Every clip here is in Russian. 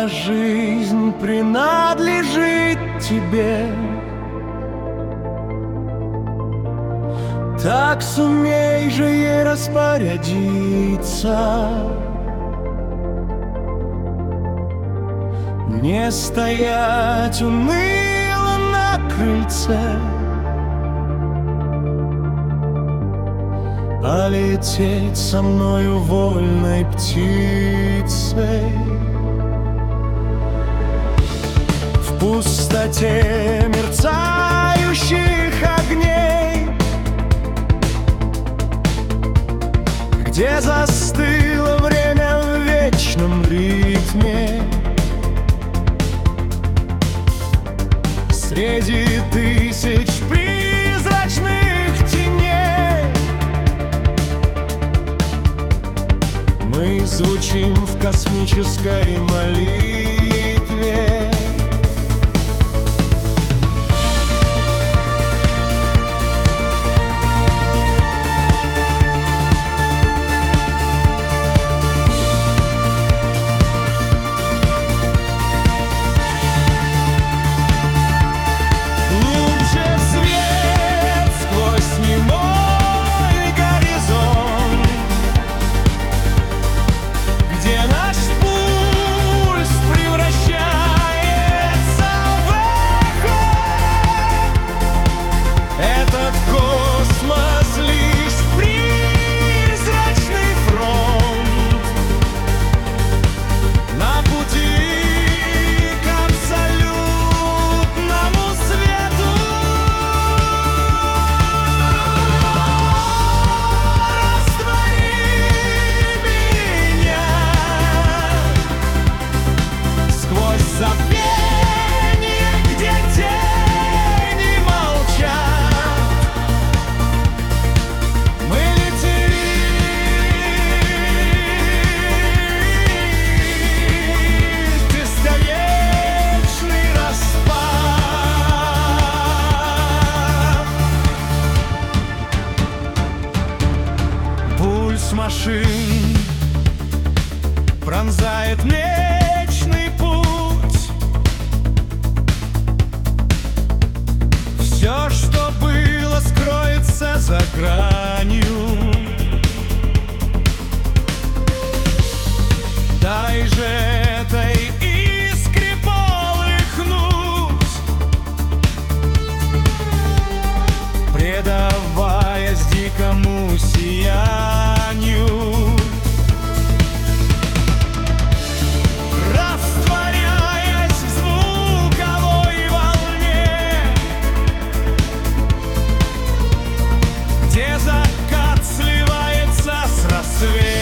Моя жизнь принадлежит тебе. Так сумей же ей распорядиться, не стоять уныло на крыльце, а лететь со мною вольной птицей. В пустоте мерцающих огней, где застыло время в вечном ритме, среди тысяч призрачных теней мы звучим в космической молитве. Машин пронзает Млечный Путь. Все, что было, скроется за гранью. Дай же этой искре полыхнуть, предаваясь дикому сиянию. Растворяясь в звуковой волне, где закат сливается с рассветом.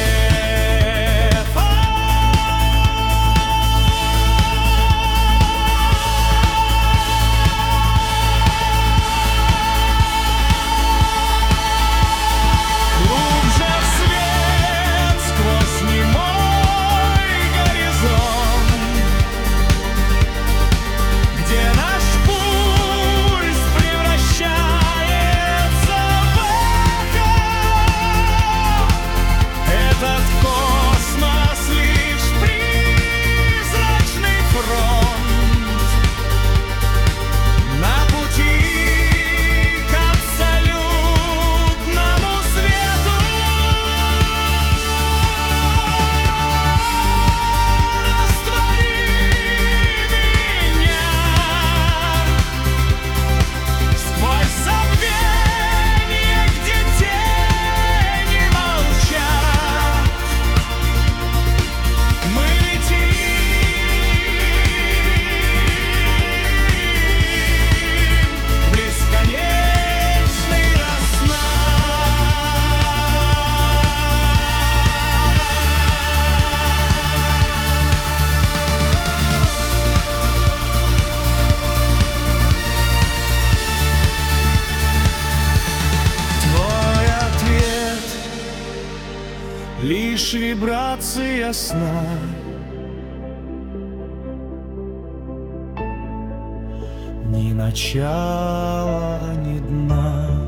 Лишь вибрация сна, ни начала, ни дна.